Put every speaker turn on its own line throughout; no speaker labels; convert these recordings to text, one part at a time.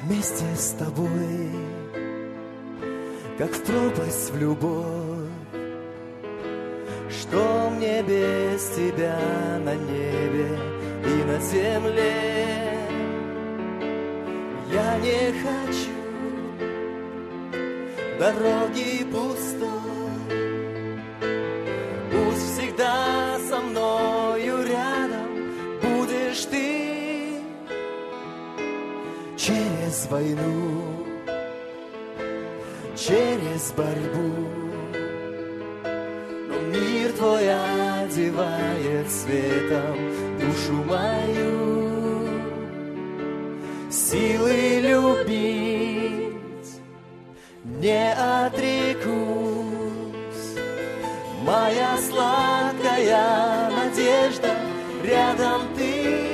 вместе с тобой, как в пропасть в любовь. Что мне без тебя на небе и на земле? Я не хочу дороги пустой. Пусть всегда со мною рядом будешь ты. Через войну, через борьбу, но мир твой одевает светом душу мою. Силы любить не отрекусь, моя сладкая надежда, рядом ты.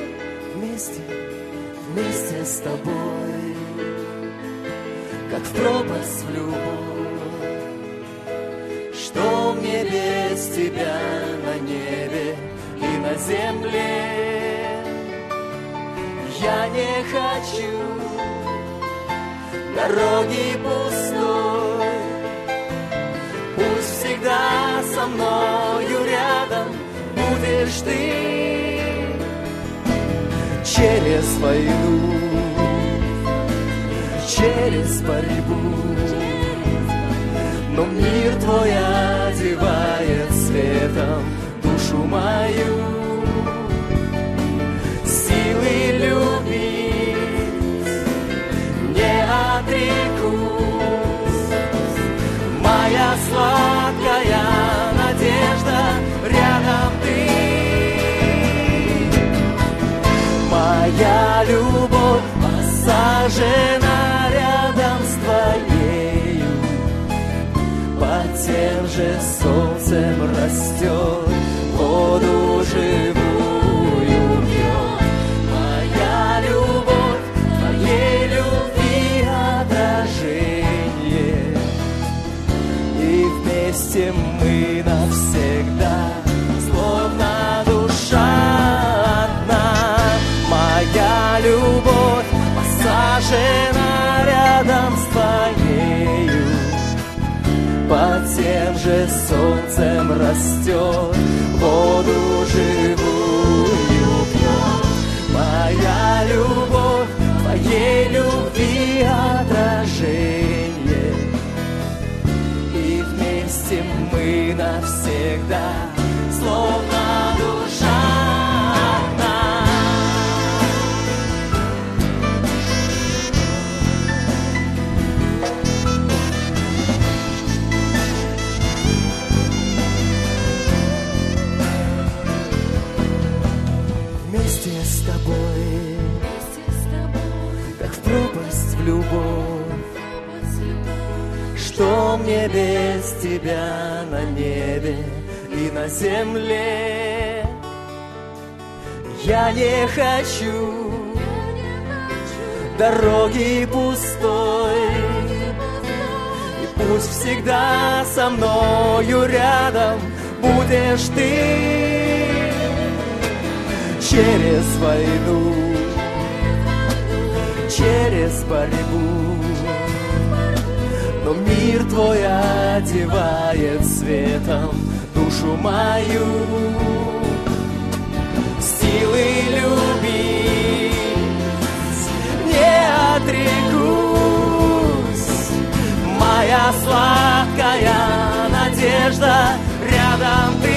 Вместе с тобой, как в пропасть в любовь. Что мне без тебя на небе и на земле? Я не хочу дороги пустой. Пусть всегда со мною рядом будешь ты. Через войну, через борьбу, но мир твой одевает светом душу мою. Силы любить не отрекусь, моя сладкая надежда, рядом ты. Моя любовь посажена рядом с твоею, под тем же солнцем растет, воду живую пьет. Моя любовь, твоей любви отражение, и вместе мы навсегда, словно душа одна. Моя любовь посажена рядом с твоею, под тем же солнцем растет, воду живую пьет. Моя любовь, твоей любви отражение, и вместе мы навсегда, словно душа одна. Вместе с тобой, как в пропасть в любовь. Что мне без тебя на небе и на земле? Я не хочу дороги пустой, и пусть всегда со мною рядом будешь ты. Через войну, через борьбу, но мир твой одевает светом душу мою. Силы любить не отрекусь, моя сладкая надежда, рядом ты.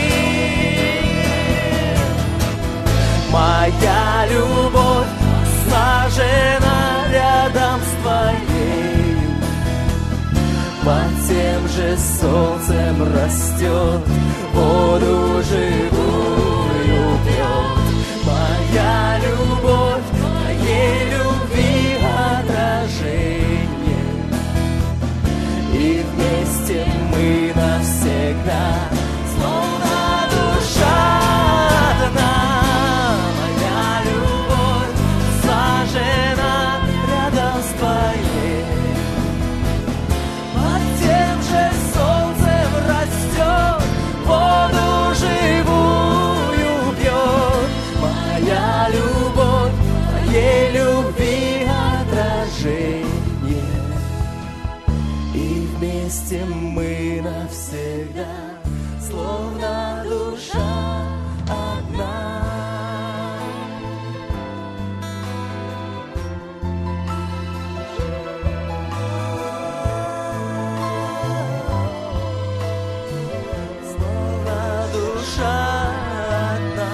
Моя любовь посажена рядом с твоею, под тем же солнцем растет, воду живую пьет. Моя любовь, твоей любви отражение, и вместе мы навсегда, словно душа одна. Рядом с твоей, под тем же солнцем растет, воду живую пьет. Моя любовь. И вместе мы навсегда, словно душа одна. Словно душа одна.